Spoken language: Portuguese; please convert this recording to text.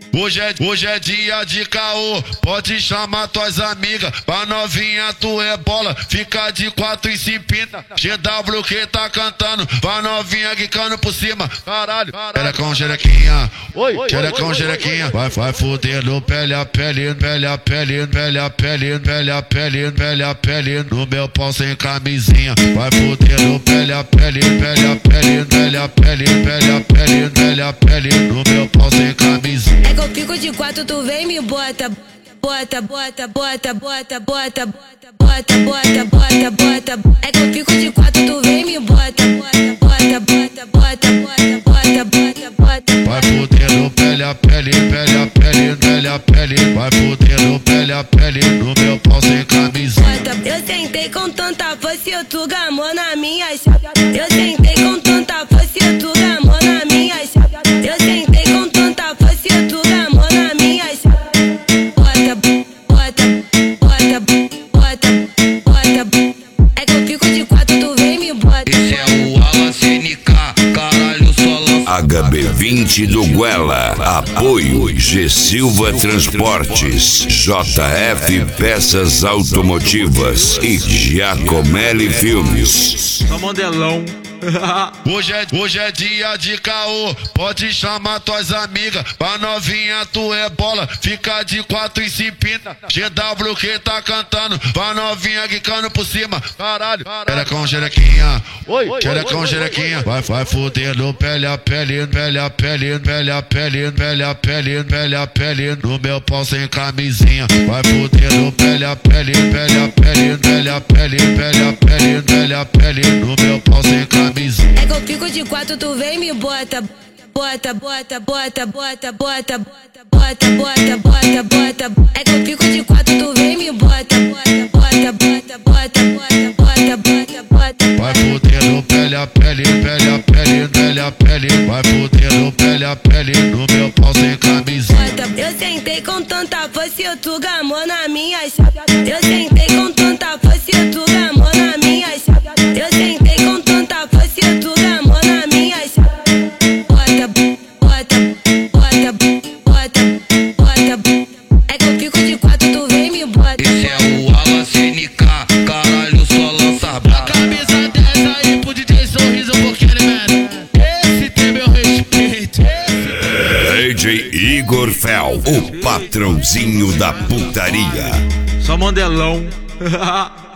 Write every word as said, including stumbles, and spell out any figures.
Hoje é, hoje é dia de caô, pode chamar tuas amigas. Pra novinha tu é bola, fica de quatro e se empina. G W que tá cantando, pra novinha quicando por cima. Caralho, xerecão, xerequinha, xerecão, xerequinha. Vai, vai fuder no pele a pele, pele a pele, pele a pele, pele a pele, pele a pele. No meu pau sem camisinha. Vai fuder no pele a pele, pele a pele, pele a pele, pele a pele, pele a pele. No meu pau sem camisinha. É que eu fico de quatro, tu vem me bota, bota, bota, bota, bota, bota, bota, bota, bota, bota. É que eu fico de quatro, tu vem me bota, bota, bota, bota, bota, bota, bota, bota. Vai fuder no pele a pele, pele a pele, pele a pele. Vai fuder no pele a pele, no meu pau sem camisinha. Eu sentei com tanta força e tu gamou na minha chave. Eu sentei com tanta força e tu gamou na minha chave. Eu sentei com tanta força e tu gamou na minha chave. Bota, bota, bota, bota, bota. É que eu fico de quatro, tu vem me bota. Esse é o Alan C N K, caralho, só lança H B vinte do Guela, apoio G Silva Transportes, J F Peças Automotivas e Giacomelli Filmes. Só modelão. Hoje é, hoje é dia de caô, pode chamar tuas amigas. Pra novinha tu é bola, fica de quatro e se empina. G W que tá cantando, pra novinha quicando por cima. Caralho, xerecão, xerequinha, xerecão, xerequinha. Vai, vai fuder no pele a pele, pele a pele, pele a pele, pele a pele, pele a pele. No meu pau sem camisinha. Vai fuder no pele a pele, pele a pele, pele a pele, pele a pele, pele a pele. No meu pau sem camisinha. É que eu fico de quatro, tu vem me bota, bota, bota, bota, bota, bota, bota, bota, bota, bota. É que eu fico de quatro, tu vem me bota, bota, bota, bota, bota, bota, bota, bota. Vai fuder no pele a pele, pele a pele, pele a pele. Vai fuder no pele a pele, no meu pau sem camisinha. Eu sentei com tanta força e tu gamou na minha chave. Eu sentei com tanta força e tu gamou na minha chave. Eu sentei com tanta força e tu gamou na minha chave. Bota, bota, bota, bota, bota. É que eu fico de quatro, tu vem me bota. Esse é o Alan C N K, caralho, só lança brava. Camisa dessa aí pro D J Sorriso, porque ele merece. Esse tem meu respeito. D J Igor Fel, o patrãozinho da putaria. Só modelão.